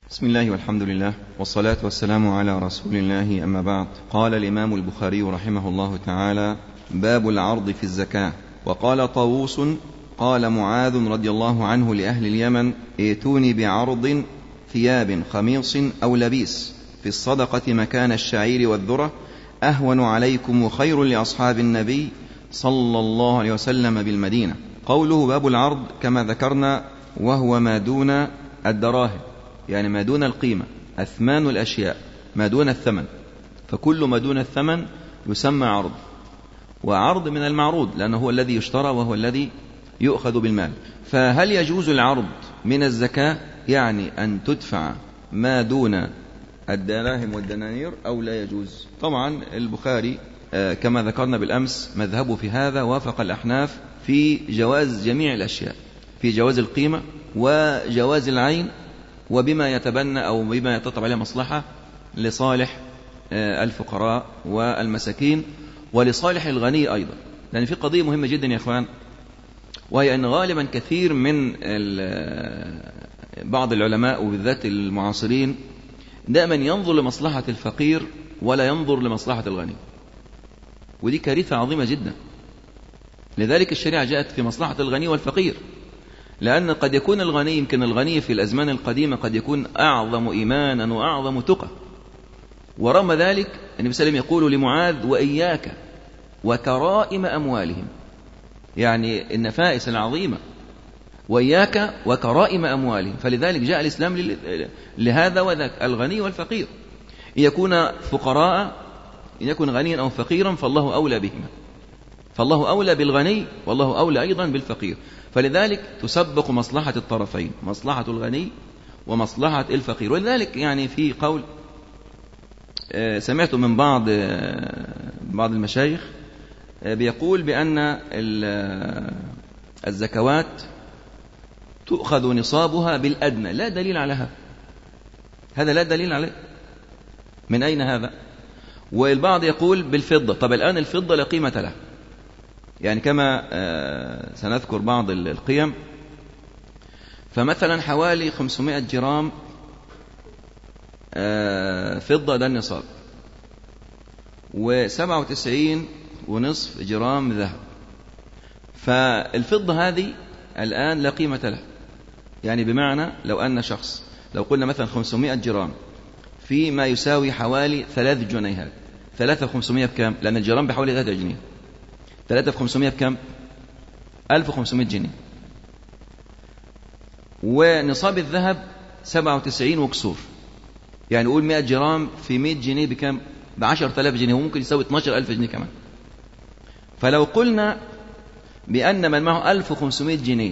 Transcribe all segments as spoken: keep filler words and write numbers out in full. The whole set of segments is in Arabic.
بسم الله والحمد لله والصلاة والسلام على رسول الله، أما بعد. قال الإمام البخاري رحمه الله تعالى: باب العرض في الزكاة. وقال طاووس: قال معاذ رضي الله عنه لأهل اليمن: ائتوني بعرض ثياب خميص أو لبيس في الصدقة مكان الشعير والذرة، أهون عليكم وخير لأصحاب النبي صلى الله عليه وسلم بالمدينة. قوله باب العرض كما ذكرنا وهو ما دون الدراهم، يعني ما دون القيمة، أثمان الأشياء ما دون الثمن، فكل ما دون الثمن يسمى عرض. وعرض من المعروض لأنه هو الذي يشترى وهو الذي يؤخذ بالمال. فهل يجوز العرض من الزكاة، يعني أن تدفع ما دون الدراهم والدنانير، أو لا يجوز؟ طبعا البخاري كما ذكرنا بالأمس مذهبه في هذا وافق الأحناف في جواز جميع الأشياء، في جواز القيمة وجواز العين، وبما يتبنى أو بما يتطلب عليه مصلحة لصالح الفقراء والمساكين ولصالح الغني أيضا. لأن في قضية مهمة جدا يا أخوان، وهي أن غالبا كثير من بعض العلماء وبالذات المعاصرين دائما ينظر لمصلحة الفقير ولا ينظر لمصلحة الغني، ودي كارثة عظيمة جدا. لذلك الشريعة جاءت في مصلحة الغني والفقير، لأن قد يكون الغني، يمكن الغني في الأزمان القديمة قد يكون أعظم إيمانا وأعظم تقى، ورغم ذلك النبي صلى الله عليه وسلم يقول لمعاذ: وإياك وكرائم أموالهم، يعني النفائس العظيمة، وإياك وكرائم أموالهم. فلذلك جاء الإسلام لهذا وذاك، الغني والفقير، إن يكون فقراء، إن يكون غنيا أو فقيرا فالله أولى بهما، فالله أولى بالغني والله أولى أيضا بالفقير. فلذلك تسبق مصلحة الطرفين، مصلحة الغني ومصلحة الفقير. ولذلك يعني في قول سمعت من بعض بعض المشايخ بيقول بأن الزكوات تؤخذ نصابها بالأدنى. لا دليل على هذا، هذا لا دليل عليه. من أين هذا؟ والبعض يقول بالفضة. طب الآن الفضة لا قيمة لها، يعني كما سنذكر بعض القيم، فمثلا حوالي خمسمائة جرام فضة ده النصاب، وسبعة وتسعين ونصف جرام ذهب. فالفضة هذه الآن لا قيمة لها، يعني بمعنى لو أن شخص، لو قلنا مثلا خمسمائة جرام في ما يساوي حوالي ثلاث جنيهات، ثلاثة وخمسمائة بكام؟ لأن الجرام بحوالي ثلاثة جنيه، ثلاثة في خمسمائة بكام؟ ألف وخمسمائة جنيه. ونصاب الذهب سبعة وتسعين وكسور، يعني نقول مائة جرام في مائة جنيه بكام؟ بعشرة آلاف جنيه، وممكن يساوي اثني عشر ألف جنيه كمان. فلو قلنا بأن من معه ألف وخمسمائة جنيه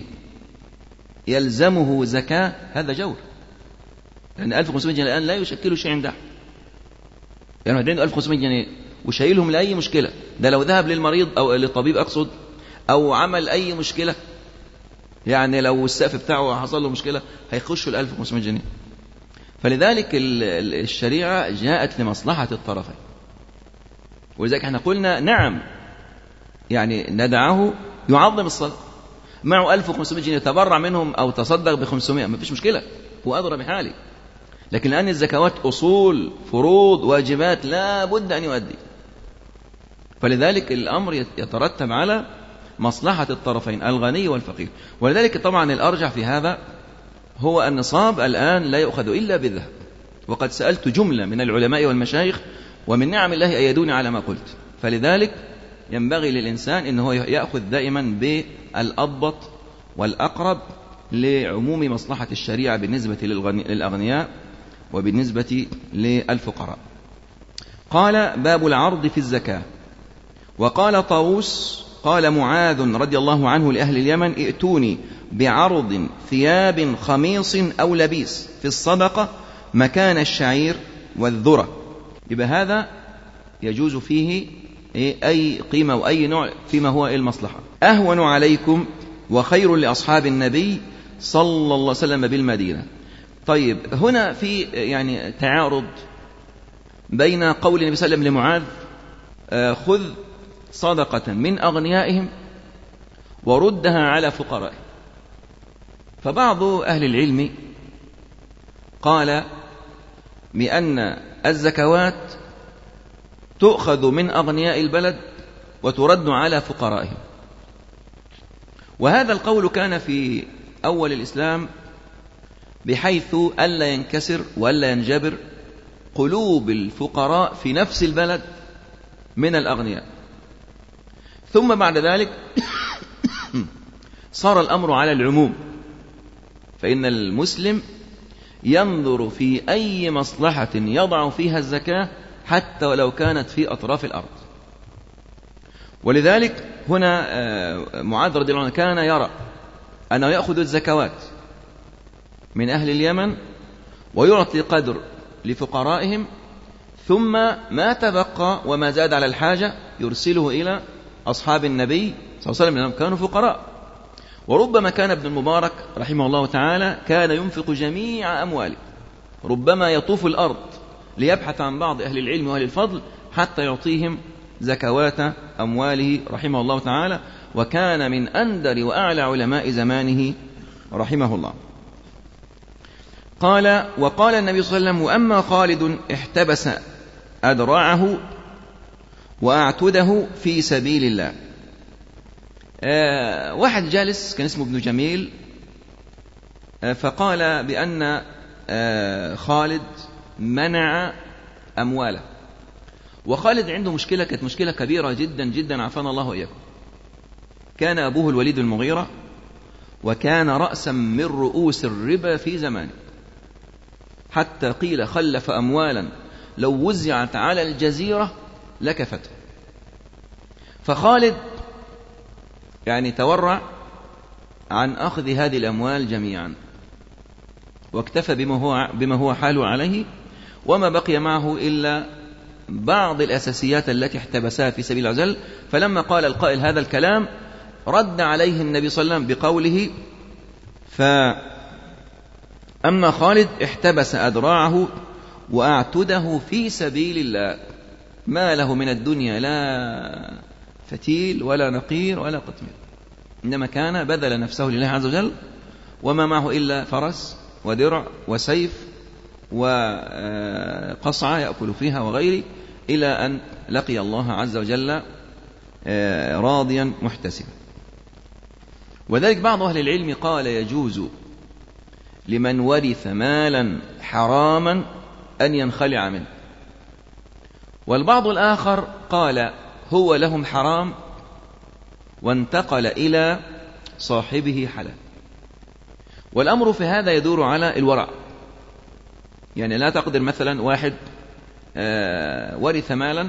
يلزمه زكاة، هذا جور، لأن ألف وخمسمائة جنيه الآن لا يشكل شيء عنده، يعني عنده ألف وخمسمائة جنيه وشايلهم لأي مشكلة. ده لو ذهب للمريض أو للطبيب أقصد، أو عمل أي مشكلة، يعني لو السقف بتاعه حصل له مشكلة هيخشوا الألف وخمسمائة جنيه. فلذلك الشريعة جاءت لمصلحة الطرفين، ولذلك احنا قلنا نعم، يعني ندعه يعظم الصدقة، معه ألف وخمسمائة جنيه تبرع منهم أو تصدق بخمسمائة، ما فيش مشكلة، هو أدرى بحاله. لكن الآن الزكوات أصول، فروض، واجبات لا بد أن يؤدي، فلذلك الأمر يترتب على مصلحة الطرفين الغني والفقير. ولذلك طبعا الأرجح في هذا هو النصاب الآن لا يؤخذ إلا بالذهب. وقد سألت جملة من العلماء والمشايخ، ومن نعم الله أيدوني على ما قلت. فلذلك ينبغي للإنسان أنه يأخذ دائما بالأضبط والأقرب لعموم مصلحة الشريعة بالنسبة للأغنياء وبالنسبة للفقراء. قال: باب العرض في الزكاة. وقال طاووس: قال معاذ رضي الله عنه لأهل اليمن: ائتوني بعرض ثياب خميص أو لبيس في الصدقة مكان الشعير والذرة. يبقى هذا يجوز فيه أي قيمة وأي نوع فيما هو المصلحة. أهون عليكم وخير لأصحاب النبي صلى الله عليه وسلم بالمدينة. طيب هنا في يعني تعارض بين قول النبي صلى الله عليه وسلم لمعاذ: خذ صدقة من أغنيائهم وردها على فقرائهم. فبعض أهل العلم قال بأن الزكوات تؤخذ من أغنياء البلد وترد على فقرائهم. وهذا القول كان في أول الإسلام بحيث ألا ينكسر وألا ينجبر قلوب الفقراء في نفس البلد من الأغنياء. ثم بعد ذلك صار الأمر على العموم، فإن المسلم ينظر في أي مصلحة يضع فيها الزكاة حتى ولو كانت في أطراف الأرض. ولذلك هنا معاذ رضي الله عنه كان يرى أنه يأخذ الزكوات من أهل اليمن ويعطي قدر لفقرائهم، ثم ما تبقى وما زاد على الحاجة يرسله إلى أصحاب النبي صلى الله عليه وسلم لأنهم كانوا فقراء. وربما كان ابن المبارك رحمه الله تعالى كان ينفق جميع أمواله، ربما يطوف الأرض ليبحث عن بعض أهل العلم وأهل الفضل حتى يعطيهم زكوات أمواله رحمه الله تعالى، وكان من أندر وأعلى علماء زمانه رحمه الله. قال وقال النبي صلى الله عليه وسلم وأما خالد احتبس أدراعه وأعتده في سبيل الله. آه واحد جالس كان اسمه ابن جميل، آه فقال بأن آه خالد منع أمواله. وخالد عنده مشكلة، كانت مشكلة كبيرة جدا جدا عافانا الله وإياكم. كان أبوه الوليد المغيرة، وكان رأسا من رؤوس الربا في زمانه، حتى قيل خلف أموالا لو وزعت على الجزيرة لكفته. فخالد يعني تورع عن أخذ هذه الأموال جميعا، واكتفى بما هو, بما هو حاله عليه، وما بقي معه إلا بعض الأساسيات التي احتبسها في سبيل الله عز وجل. فلما قال القائل هذا الكلام رد عليه النبي صلى الله عليه وسلم بقوله فأما خالد احتبس أدراعه وأعتده في سبيل الله، ما له من الدنيا لا فتيل ولا نقير ولا قطمير، إنما كان بذل نفسه لله عز وجل، وما معه إلا فرس ودرع وسيف وقصعة يأكل فيها وغيره، إلى أن لقي الله عز وجل راضيا محتسبا. وذلك بعض أهل العلم قال يجوز لمن ورث مالا حراما أن ينخلع منه، والبعض الآخر قال هو لهم حرام وانتقل إلى صاحبه حلال. والأمر في هذا يدور على الورع، يعني لا تقدر مثلا واحد ورث مالا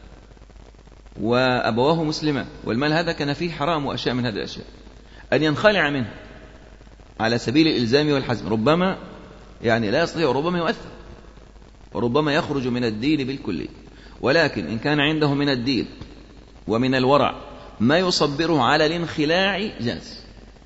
وأبواه مسلمان، والمال هذا كان فيه حرام وأشياء من هذه الأشياء، أن ينخلع منه على سبيل الإلزام والحزم، ربما يعني لا يستطيع، وربما يؤثر، وربما يخرج من الدين بالكلية. ولكن إن كان عنده من الدين ومن الورع ما يصبره على الانخلاع جاز،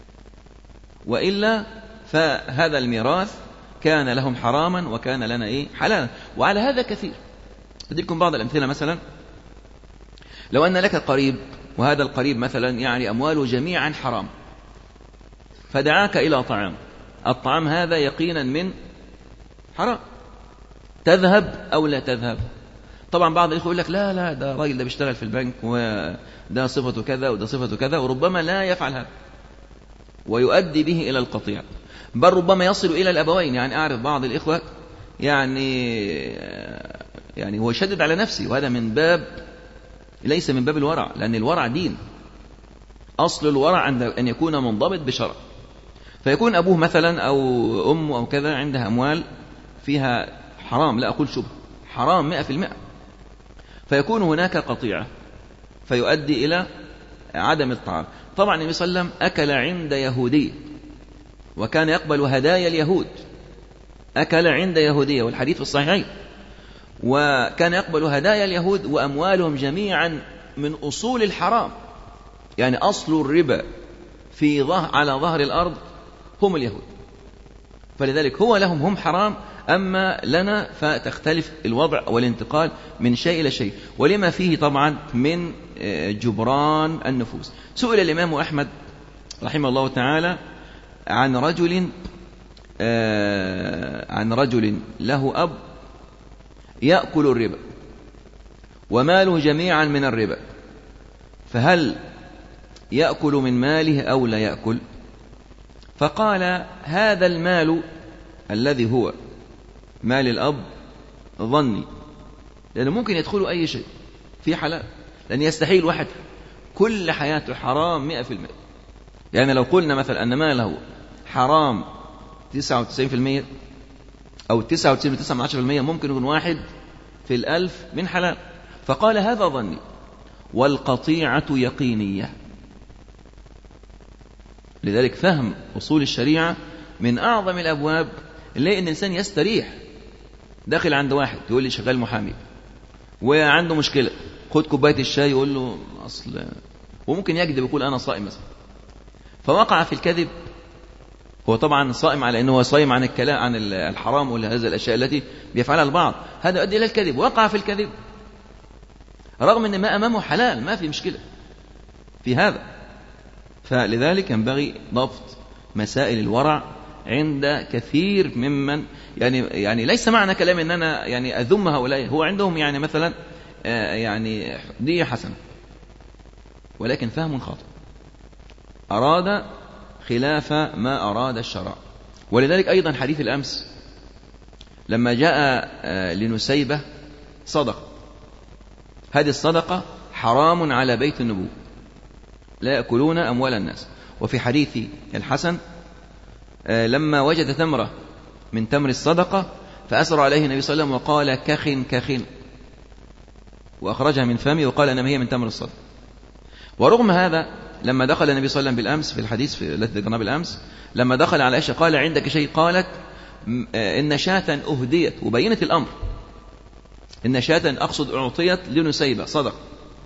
وإلا فهذا الميراث كان لهم حراما وكان لنا إيه حلالا. وعلى هذا كثير. أديكم بعض الأمثلة. مثلا لو أن لك قريب، وهذا القريب مثلا يعني أمواله جميعا حرام، فدعاك إلى طعام، الطعام هذا يقينا من حرام، تذهب أو لا تذهب؟ طبعا بعض الإخوة يقول لك لا لا ده راجل ده بيشتغل في البنك وده صفته كذا وده صفته كذا، وربما لا يفعل هذا ويؤدي به إلى القطيع، بل ربما يصل إلى الأبوين. يعني أعرف بعض الإخوة يعني يعني هو يشدد على نفسه، وهذا من باب ليس من باب الورع، لأن الورع دين، أصل الورع أن يكون منضبط بشرع. فيكون أبوه مثلا أو أمه أو كذا عندها أموال فيها حرام، لا أقول شبه، حرام مئة في المئة، فيكون هناك قطيعة فيؤدي إلى عدم الطعام. طبعا النبي صلى الله عليه وسلم أكل عند يهودي، وكان يقبل هدايا اليهود، أكل عند يهودية، والحديث في الصحيحين، وكان يقبل هدايا اليهود وأموالهم جميعا من أصول الحرام، يعني أصل الربا في ظهر على ظهر الأرض هم اليهود، فلذلك هو لهم هم حرام، أما لنا فتختلف الوضع والانتقال من شيء إلى شيء، ولما فيه طبعا من جبران النفوس. سئل الإمام أحمد رحمه الله تعالى عن رجل عن رجل له أب يأكل الربا وماله جميعا من الربا، فهل يأكل من ماله أو لا يأكل؟ فقال هذا المال الذي هو مال الأب ظني، لأنه ممكن يدخله أي شيء في حلال، لأن يستحيل واحد كل حياته حرام مئة في المئة. يعني لو قلنا مثلا أن ماله حرام تسعة وتسعين في المئة أو تسعة وتسعين فاصلة تسعة بالمئة، ممكن يكون واحد في الألف من حلال. فقال هذا ظني والقطيعة يقينية. لذلك فهم أصول الشريعة من أعظم الأبواب اللي إن الإنسان يستريح. داخل عند واحد يقول لي شغال محامي وعنده مشكلة، خد كوباية الشاي، يقول له أصل، وممكن يكذب يقول أنا صائم مثلا، فوقع في الكذب. هو طبعا صائم على أنه صائم عن الكلام عن الحرام ولا هذه الأشياء التي بيفعلها البعض، هذا يؤدي إلى الكذب، وقع في الكذب رغم أن ما أمامه حلال، ما في مشكلة في هذا. فلذلك ينبغي ضبط مسائل الورع عند كثير ممن يعني يعني ليس معنى كلام ان انا يعني اذم هؤلاء، هو عندهم يعني مثلا يعني دي حسنه ولكن فهم خاطئ، اراد خلاف ما اراد الشرع. ولذلك ايضا حديث الامس لما جاء لنسيبه صدقه، هذه الصدقه حرام على بيت النبوة، لا يأكلون أموال الناس. وفي حديث الحسن لما وجد تمرة من تمر الصدقة فأسر عليه النبي صلى الله عليه وسلم وقال كخ كخ، وأخرجها من فمه وقال إنما هي من تمر الصدقة. ورغم هذا لما دخل النبي صلى الله عليه وسلم بالأمس في الحديث في الذي ذكرناه بالأمس، لما دخل على عائشة قال عندك شيء؟ قالت إن شاة أهديت، وبينت الأمر، إن شاة أقصد أعطيت لنسيبة صدقة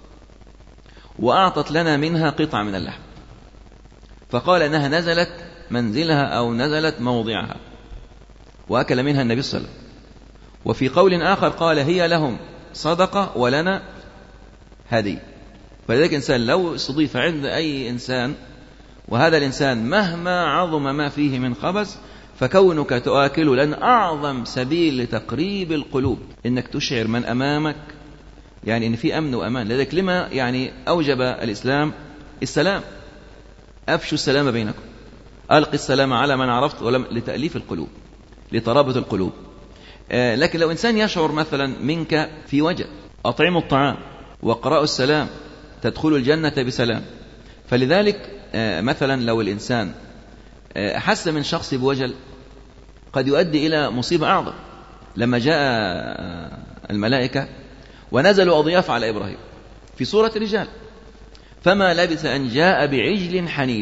وأعطت لنا منها قطعة من اللحم، فقال أنها نزلت منزلها أو نزلت موضعها، وأكل منها النبي صلى الله عليه وسلم. وفي قول آخر قال هي لهم صدقة ولنا هدية. فلذلك إنسان لو استضيف عند أي إنسان وهذا الإنسان مهما عظم ما فيه من خبث، فكونك تؤكل لأن أعظم سبيل لتقريب القلوب إنك تشعر من أمامك يعني إن في أمن وأمان. لذلك لما يعني أوجب الإسلام السلام، أفشوا السلام بينكم، ألقي السلام على من عرفت، ولم لتأليف القلوب، لترابط القلوب. آه لكن لو إنسان يشعر مثلا منك في وجه، أطعموا الطعام وقرأوا السلام تدخلوا الجنة بسلام. فلذلك آه مثلا لو الإنسان آه أحس من شخص بوجل قد يؤدي إلى مصيبة أعظم. لما جاء آه الملائكة ونزلوا أضياف على إبراهيم في صورة رجال، فما لبث أن جاء بعجل حنيذ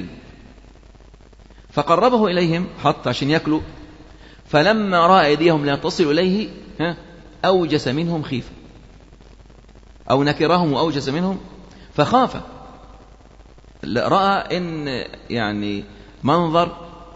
فقربه إليهم حط عشان يأكلوا، فلما رأى أيديهم لا تصل إليه أوجس منهم خيفة، أو نكرهم وأوجس منهم فخاف، رأى إن يعني منظر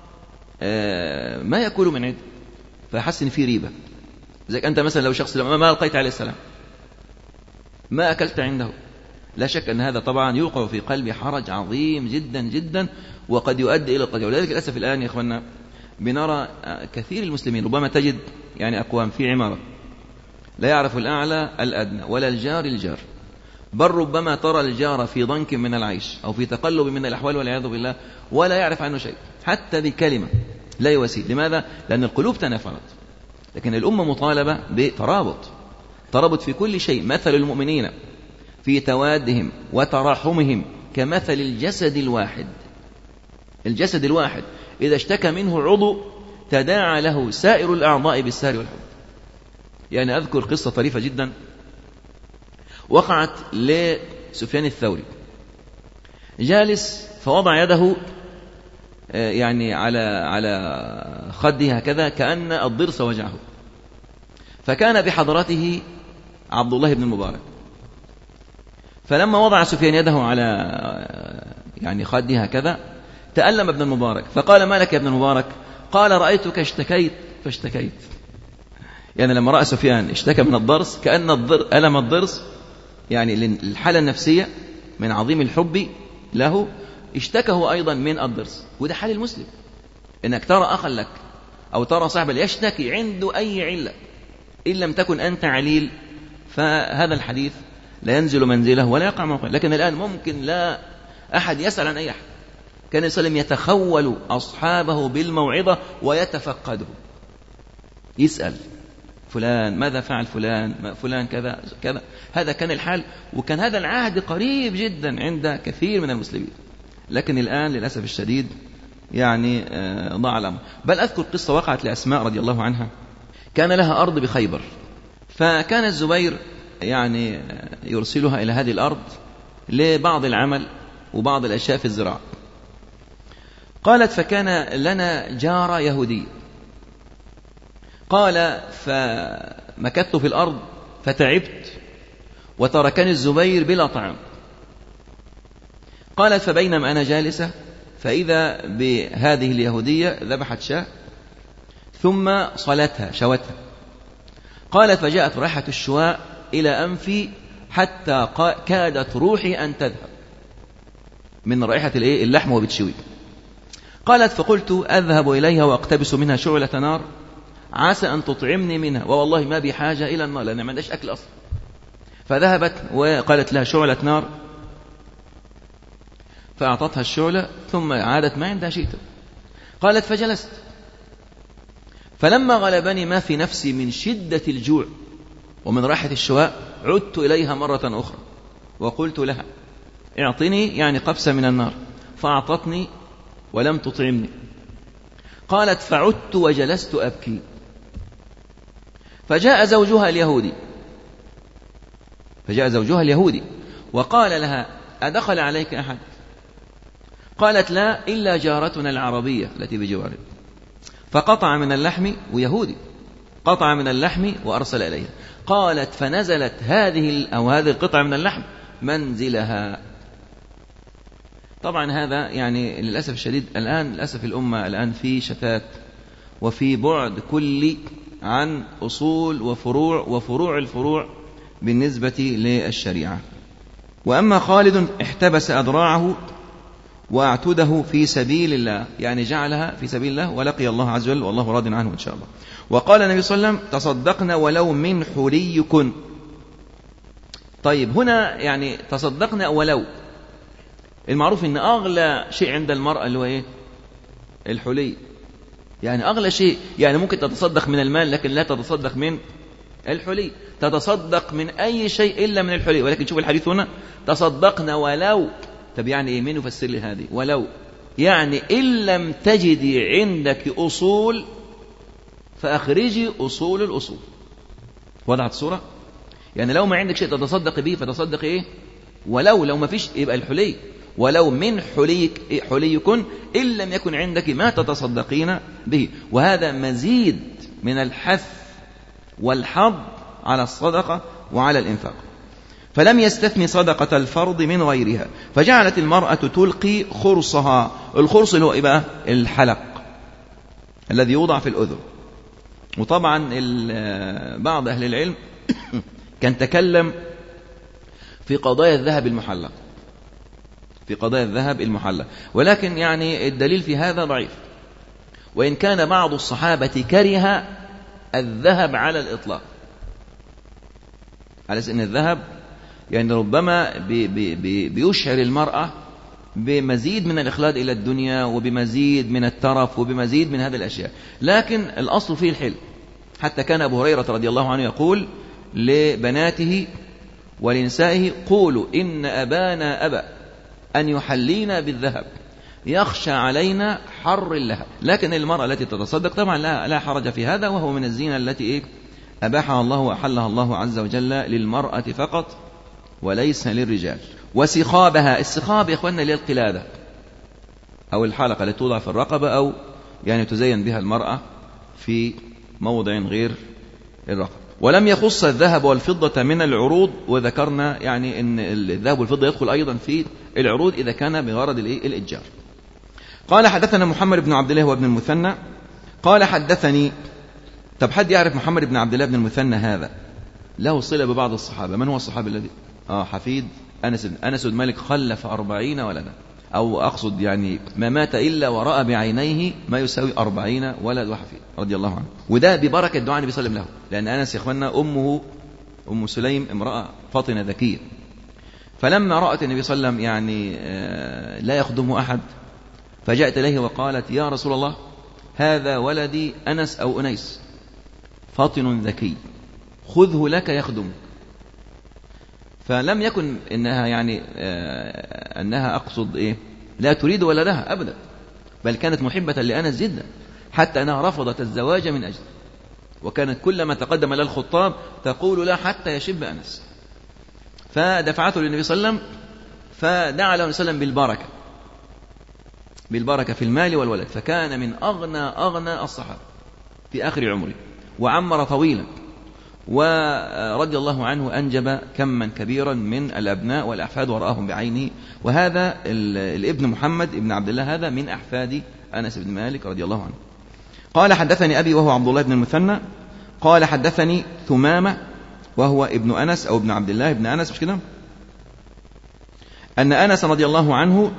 ما يأكل من عند، فحس إن في ريبة. زي أنت مثلا لو شخص ما لقيت عليه السلام ما أكلت عنده، لا شك أن هذا طبعا يوقع في قلبي حرج عظيم جدا جدا وقد يؤدي إلى القتل. ولذلك للأسف الآن يا إخواننا بنرى كثير المسلمين ربما تجد يعني أقوام في عمارة لا يعرف الأعلى الأدنى ولا الجار الجار، بل ربما ترى الجار في ضنك من العيش أو في تقلب من الأحوال والعياذ بالله ولا يعرف عنه شيء، حتى بكلمة لا يواسي. لماذا؟ لأن القلوب تنافرت. لكن الأمة مطالبة بترابط، ترابط في كل شيء. مثل المؤمنين في توادهم وتراحمهم كمثل الجسد الواحد. الجسد الواحد إذا اشتكى منه عضو تداعى له سائر الأعضاء بالسهر والحمى. يعني أذكر قصة طريفة جدا وقعت لسفيان الثوري، جالس فوضع يده يعني على على خده هكذا كأن الضرس وجعه، فكان بحضرته عبد الله بن المبارك، فلما وضع سفيان يده على يعني خده هكذا تألم ابن المبارك، فقال ما لك يا ابن المبارك؟ قال رأيتك اشتكيت فاشتكيت. يعني لما رأى سفيان اشتكى من الضرس كأن الضر ألم الضرس يعني الحالة النفسية من عظيم الحب له اشتكه أيضا من الضرس. وده حال المسلم، إنك ترى أخا لك أو ترى صاحب يشتكي عنده أي علة إن لم تكن أنت عليل، فهذا الحديث لا ينزل منزله ولا يقع موقعه. لكن الآن ممكن لا أحد يسأل عن أي أحد. كان الإسلام يتخول أصحابه بالموعظة ويتفقده، يسأل فلان ماذا فعل فلان، فلان كذا كذا. هذا كان الحال، وكان هذا العهد قريب جدا عند كثير من المسلمين. لكن الآن للأسف الشديد يعني ضاع الأمر. بل أذكر قصة وقعت لأسماء رضي الله عنها. كان لها أرض بخيبر، فكان الزبير يعني يرسلها إلى هذه الأرض لبعض العمل وبعض الأشياء في الزراعة. قالت فكان لنا جارة يهودية، قال فمكثت في الأرض فتعبت وتركني الزبير بلا طعام. قالت فبينما أنا جالسة فإذا بهذه اليهودية ذبحت شاة ثم صلتها شوتها. قالت فجاءت رائحة الشواء إلى أنفي حتى كادت روحي أن تذهب من رائحة اللحم وبتشوي. قالت فقلت أذهب إليها وأقتبس منها شعلة نار عسى أن تطعمني منها، ووالله ما بحاجة إلى النار لأن ما عندهاش أكل أصلا. فذهبت وقالت لها شعلة نار، فأعطتها الشعلة ثم عادت ما عندها شيء. قالت فجلست، فلما غلبني ما في نفسي من شدة الجوع ومن راحة الشواء عدت إليها مرة أخرى وقلت لها اعطني يعني قبسة من النار، فأعطتني ولم تطعمني. قالت فعدت وجلست أبكي. فجاء زوجها اليهودي فجاء زوجها اليهودي وقال لها أدخل عليك أحد؟ قالت لا إلا جارتنا العربية التي بجوارنا. فقطع من اللحم، ويهودي قطع من اللحم وأرسل إليها. قالت فنزلت هذه أو هذه القطعة من اللحم منزلها. طبعا هذا يعني للأسف الشديد الآن للأسف الأمة الآن في شتات وفي بعد كلي عن أصول وفروع وفروع الفروع بالنسبة للشريعة. وأما خالد احتبس أذراعه وأعتده في سبيل الله، يعني جعلها في سبيل الله ولقي الله عز وجل والله راض عنه إن شاء الله. وقال النبي صلى الله عليه وسلم تصدقنا ولو من حليكن. طيب هنا يعني تصدقنا ولو، المعروف ان اغلى شيء عند المرأة اللي هو ايه؟ الحلي. يعني اغلى شيء، يعني ممكن تتصدق من المال لكن لا تتصدق من الحلي، تتصدق من اي شيء الا من الحلي. ولكن شوف الحديث هنا تصدقنا ولو. طب يعني ايه؟ مين يفسر لي هذه ولو؟ يعني ان لم تجدي عندك اصول فاخرجي اصول الاصول. وضعت الصورة؟ يعني لو ما عندك شيء تتصدق به فتصدق ايه؟ ولو. لو ما فيش يبقى الحلي. ولو من حليك حليكن إن لم يكن عندك ما تتصدقين به. وهذا مزيد من الحث والحض على الصدقة وعلى الإنفاق. فلم يستثني صدقة الفرض من غيرها، فجعلت المرأة تلقي خرصها. الخرص اللي هو إيه بقى؟ الحلق الذي يوضع في الأذن. وطبعا بعض أهل العلم كان تكلم في قضايا الذهب المحلق في قضايا الذهب المحلق ولكن يعني الدليل في هذا ضعيف. وإن كان بعض الصحابة كره الذهب على الإطلاق، على أن الذهب يعني ربما بي بي بي بيشعر المرأة بمزيد من الإخلاد إلى الدنيا وبمزيد من الترف وبمزيد من هذه الأشياء، لكن الأصل فيه الحل. حتى كان أبو هريرة رضي الله عنه يقول لبناته ولنسائه قولوا إن أبانا أبى أن يحلينا بالذهب يخشى علينا حر اللهب. لكن المرأة التي تتصدق طبعا لا, لا حرج في هذا، وهو من الزينة التي إيه أباحها الله وأحلها الله عز وجل للمرأة فقط وليس للرجال. وسخابها، السخاب يا إخواننا اللي هي القلادة أو الحلقة التي توضع في الرقبة أو يعني تزين بها المرأة في موضع غير الرقبة. ولم يخص الذهب والفضة من العروض، وذكرنا يعني أن الذهب والفضة يدخل أيضا في العروض إذا كان بغرض الإتجار. قال حدثنا محمد بن عبد الله وابن المثنى قال حدثني. طب حد يعرف محمد بن عبد الله بن المثنى هذا؟ له صلة ببعض الصحابة. من هو الصحابي الذي آه حفيد أنس بن أنس بن مالك خلف أربعين ولدا، أو أقصد يعني ما مات إلا ورأى بعينيه ما يساوي أربعين ولد وحفيد رضي الله عنه. وده ببركة دعاء النبي صلى الله عليه وسلم له، لأن أنس يا إخواننا أمه أم سليم امرأة فاطنة ذكية، فلما رأت النبي صلى الله عليه وسلم يعني لا يخدمه أحد فجاءت إليه وقالت يا رسول الله هذا ولدي أنس أو أنيس فاطن ذكي خذه لك يخدمك. فلم يكن إنها يعني أنها أقصد إيه لا تريد ولدها أبدا، بل كانت محبة لأنس جدا حتى أنها رفضت الزواج من أجله، وكانت كلما تقدم لها الخطاب تقول لا حتى يشب أنس. فدفعته للنبي صلى الله عليه وسلم فدعا له وسلم بالبركة بالبركة في المال والولد، فكان من أغنى أغنى الصحابة في آخر عمره وعمر طويلا، ورضي الله عنه أنجب كما كبيرا من الأبناء والأحفاد ورآهم بعينه. وهذا الابن محمد ابن عبد الله هذا من أحفاد أنس بن مالك رضي الله عنه. قال حدثني أبي وهو عبد الله بن المثنى قال حدثني ثمامة وهو ابن أنس أو ابن عبد الله ابن أنس مش كده، أن أنس رضي الله عنه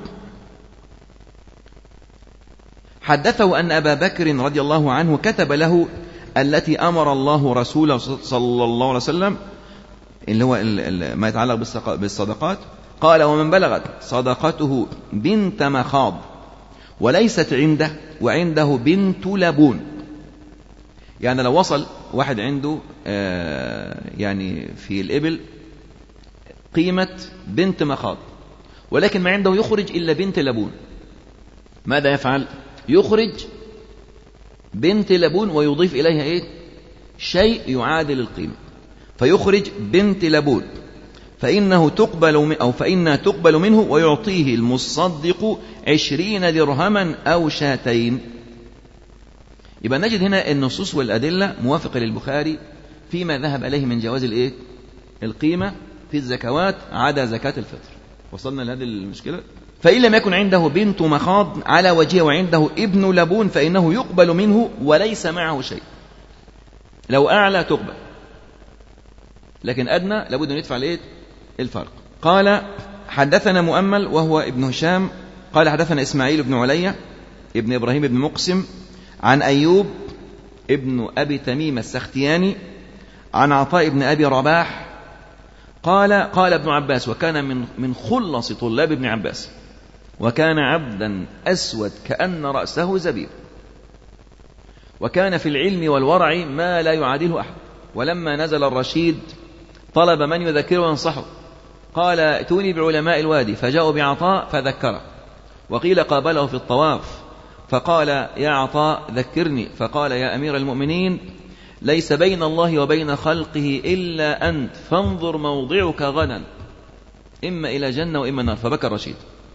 حدثه أن أبا بكر رضي الله عنه كتب له التي أمر الله رسوله صلى الله عليه وسلم اللي هو ما يتعلق بالصدقات، قال ومن بلغت صدقته بنت مخاض وليست عنده وعنده بنت لبون، يعني لو وصل واحد عنده يعني في الإبل قيمة بنت مخاض ولكن ما عنده يخرج إلا بنت لبون، ماذا يفعل؟ يخرج بنت لبون ويضيف إليها إيه؟ شيء يعادل القيمة، فيخرج بنت لبون فإنه تقبل أو فإنها تقبل منه ويعطيه المصدق عشرين درهما أو شاتين. يبقى نجد هنا النصوص والأدلة موافقة للبخاري فيما ذهب إليه من جواز الإيه؟ القيمة في الزكوات عدا زكاة الفطر. وصلنا لهذه المشكلة. فإن لم يكن عنده بنت مخاض على وجهه وعنده ابن لبون فإنه يقبل منه وليس معه شيء، لو أعلى تقبل لكن أدنى لابد أن يدفع الإيه؟ الفرق. قال حدثنا مؤمل وهو ابن هشام قال حدثنا إسماعيل بن عليا ابن إبراهيم بن مقسم عن أيوب ابن أبي تميم السختياني عن عطاء بن أبي رباح قال قال ابن عباس وكان من من خلص طلاب ابن عباس وكان عبدا أسود كأن رأسه زبيب، وكان في العلم والورع ما لا يعادله أحد، ولما نزل الرشيد طلب من يذكره وينصحه، قال ائتوني بعلماء الوادي، فجاءوا بعطاء فذكره، وقيل قابله في الطواف فقال يا عطاء ذكرني، فقال يا أمير المؤمنين ليس بين الله وبين خلقه إلا أنت، فانظر موضعك غدا إما إلى جنة وإما نار، فبكى الرشيد.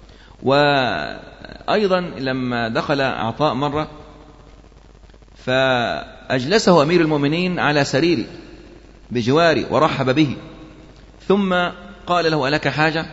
وأيضا لما دخل عطاء مرة فأجلسه أمير المؤمنين على سريره بجواره ورحب به، ثم قال له ألك حاجة؟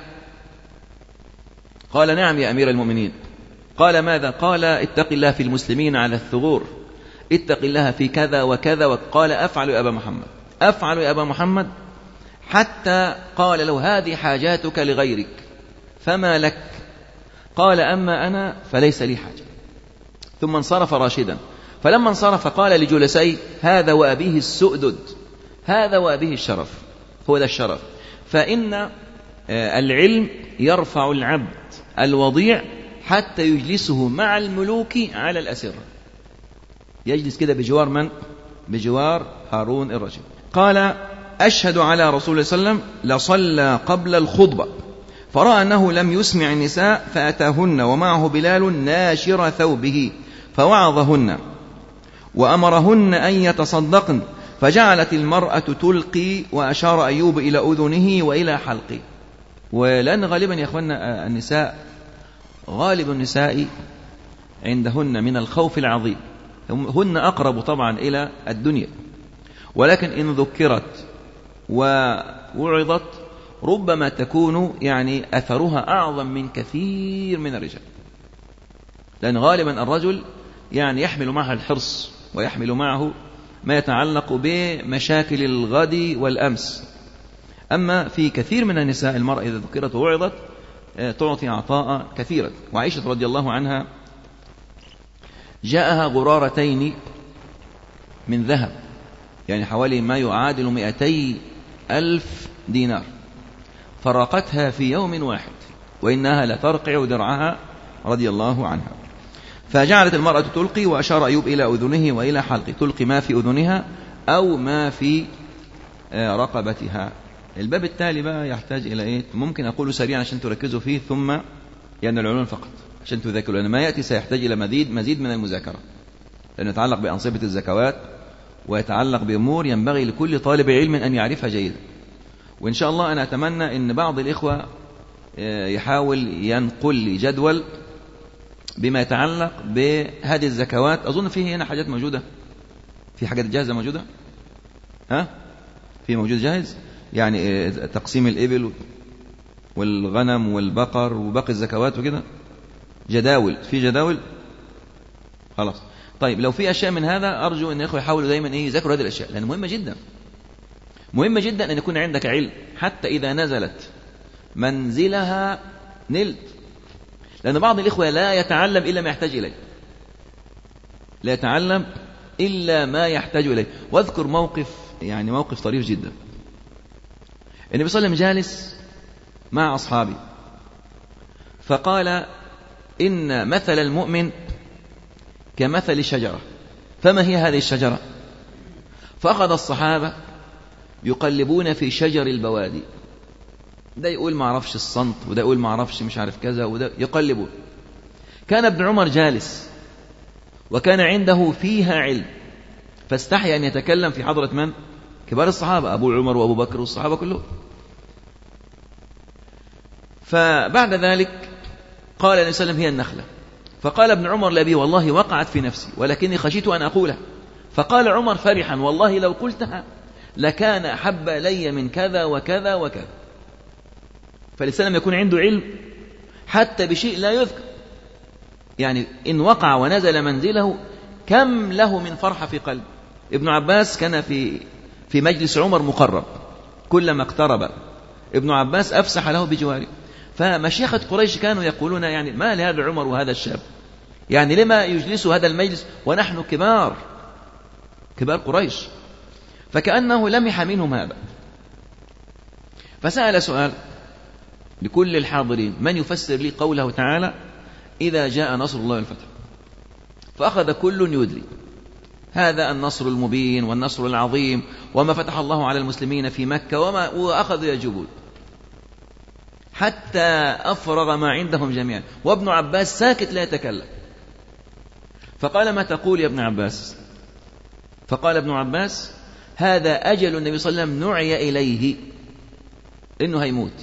قال نعم يا أمير المؤمنين. قال ماذا؟ قال اتق الله في المسلمين على الثغور، اتق الله في كذا وكذا. وقال أفعل يا أبا محمد أفعل يا أبا محمد، حتى قال له هذه حاجاتك لغيرك فما لك؟ قال أما أنا فليس لي حاجة. ثم انصرف راشدا، فلما انصرف قال لجلسي هذا وأبيه السؤدد، هذا وأبيه الشرف، هو ذا الشرف. فإن العلم يرفع العبد الوضيع حتى يجلسه مع الملوك على الأسرة، يجلس كده بجوار من؟ بجوار هارون الرشيد. قال أشهد على رسول الله صلى الله عليه وسلم لصلى قبل الخطبة فرأى أنه لم يسمع النساء فأتاهن ومعه بلال ناشر ثوبه فوعظهن وأمرهن أن يتصدقن، فجعلت المرأة تلقي وأشار أيوب إلى أذنه وإلى حلقه. ولأن غالبا يا أخوانا النساء غالب النساء عندهن من الخوف العظيم، هن أقرب طبعا إلى الدنيا، ولكن إن ذكرت ووعظت ربما تكون يعني أثرها أعظم من كثير من الرجال، لأن غالبا الرجل يعني يحمل معها الحرص ويحمل معه ما يتعلق بمشاكل الغد والأمس. أما في كثير من النساء المرأة إذا ذكرت ووعظت تعطي عطاء كثيرا. وعائشة رضي الله عنها جاءها غرارتين من ذهب، يعني حوالي ما يعادل مئتي ألف دينار، فرقتها في يوم واحد وإنها لترقع درعها رضي الله عنها. فجعلت المرأة تلقي، وأشار أيوب إلى أذنه وإلى حلقه، تلقي ما في أذنها أو ما في رقبتها. الباب التالي بقى يحتاج إلى إيه؟ ممكن أقوله سريعا عشان تركزوا فيه، ثم يعني العلوم فقط عشان تذاكروا، لأن ما يأتي سيحتاج إلى مزيد مزيد من المذاكرة، لأنه يتعلق بأنصبة الزكوات ويتعلق بأمور ينبغي لكل طالب علم أن يعرفها جيدا. وإن شاء الله أنا أتمنى أن بعض الإخوة يحاول ينقل لي جدول بما يتعلق بهذه الزكوات. أظن فيه هنا حاجات موجودة، في حاجات جاهزة موجودة، ها في موجود جاهز، يعني تقسيم الإبل والغنم والبقر وباقي الزكوات وكده، جداول، في جداول خلاص. طيب لو في أشياء من هذا أرجو أن الإخوة يحاولوا دائما إيه يذاكروا هذه الأشياء، لأن مهمة جدا، مهمة جدا أن يكون عندك علم حتى إذا نزلت منزلها نلت. لأن بعض الإخوة لا يتعلم إلا ما يحتاج إليه، لا يتعلم إلا ما يحتاج إليه. واذكر موقف، يعني موقف طريف جدا. النبي صلى الله عليه وسلم جالس مع أصحابه فقال إن مثل المؤمن كمثل شجرة، فما هي هذه الشجرة؟ فأخذ الصحابة يقلبون في شجر البوادي، ده يقول ما عرفش الصنط، وده يقول ما عرفش مش عارف كذا، وده يقلبون. كان ابن عمر جالس وكان عنده فيها علم، فاستحي أن يتكلم في حضرة من؟ كبار الصحابة، أبو عمر وأبو بكر والصحابة كلهم. فبعد ذلك قال النبي صلى الله عليه وسلم هي النخلة. فقال ابن عمر لأبي والله وقعت في نفسي ولكني خشيت أن أقولها. فقال عمر فرحا والله لو قلتها لكان أحب لي من كذا وكذا وكذا. فالإنسان يكون عنده علم حتى بشيء لا يذكر، يعني إن وقع ونزل منزله كم له من فرحة في قلب. ابن عباس كان في في مجلس عمر مقرب، كلما اقترب ابن عباس أفسح له بجواره. فمشيخة قريش كانوا يقولون يعني ما لهذا عمر وهذا الشاب، يعني لما يجلس هذا المجلس ونحن كبار كبار قريش. فكأنه لمح منهم هذا، فسأل سؤال لكل الحاضرين: من يفسر لي قوله تعالى إذا جاء نصر الله والفتح؟ فأخذ كل يدري هذا النصر المبين والنصر العظيم وما فتح الله على المسلمين في مكة وما، وأخذوا يجوبون حتى أفرغ ما عندهم جميعا، وابن عباس ساكت لا يتكلم. فقال: ما تقول يا ابن عباس؟ فقال ابن عباس: هذا أجل النبي صلى الله عليه وسلم نعي إليه، إنه هيموت.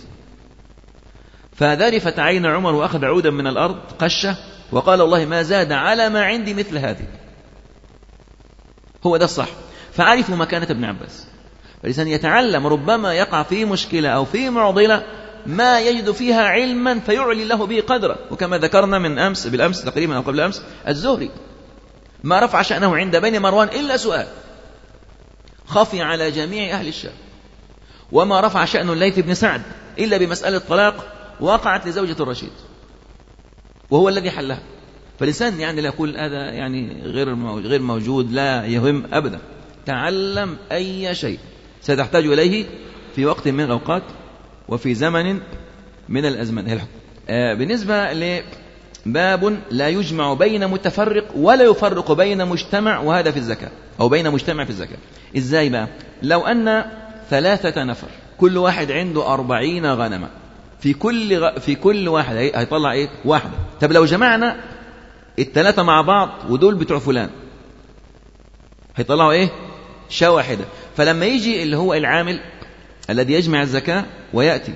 فذرفت عين عمر وأخذ عودا من الأرض قشة وقال: والله ما زاد على ما عندي مثل هذه. هو ده الصح. فعرفوا مكانة ابن عباس. فالإنسان يتعلم، ربما يقع في مشكلة أو في معضلة ما يجد فيها علما فيعلي له به قدره. وكما ذكرنا من أمس بالأمس تقريبا أو قبل أمس، الزهري ما رفع شأنه عند بني مروان إلا سؤال خفي على جميع أهل الشام، وما رفع شأن الليث بن سعد إلا بمسألة طلاق وقعت لزوجة الرشيد وهو الذي حلها. فالإنسان يعني لا يقول هذا يعني غير غير موجود، لا يهم أبدا. تعلم أي شيء ستحتاج إليه في وقت من الأوقات وفي زمن من الأزمان. آه بالنسبة لباب لا يجمع بين متفرق ولا يفرق بين مجتمع، وهذا في الزكاة، أو بين مجتمع في الزكاة. إزاي بقى؟ لو أن ثلاثة نفر كل واحد عنده أربعين غنمة، في كل غ... في كل واحد هيطلع إيه؟ واحدة. طب لو جمعنا الثلاثة مع بعض ودول بتوع فلان هيطلعوا إيه؟ شاة واحدة. فلما يجي اللي هو العامل الذي يجمع الزكاة ويأتي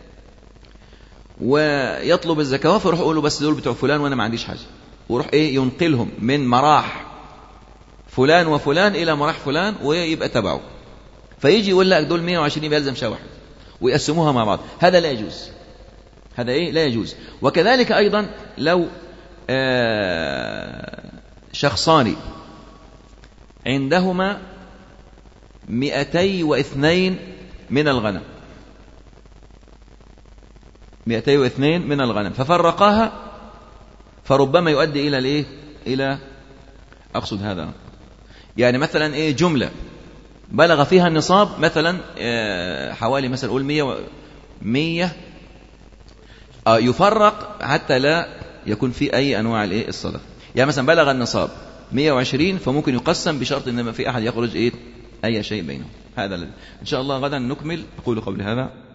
ويطلب الزكاة، فيروح يقول له بس دول بتوع فلان وأنا ما عنديش حاجة، ويروح إيه؟ ينقلهم من مراح فلان وفلان إلى مراح فلان ويبقى تبعه. فيجي يقول لك دول مئة وعشرين بيلزم شاة واحدة ويقسموها مع بعض. هذا لا يجوز، هذا إيه؟ لا يجوز. وكذلك أيضا لو آه شخصان عندهما مئتي واثنين من الغنم، مئتين واثنين من الغنم ففرقاها، فربما يؤدي إلى الإيه؟ إلى أقصد هذا يعني مثلا إيه جملة بلغ فيها النصاب مثلا حوالي مثلا قول مية مية يفرق حتى لا يكون في أي أنواع الإيه الصدقة. يعني مثلا بلغ النصاب مية وعشرين فممكن يقسم بشرط إن ما في أحد يخرج إيه أي شيء بينهم. هذا إن شاء الله غدا نكمل. أقول قولي هذا.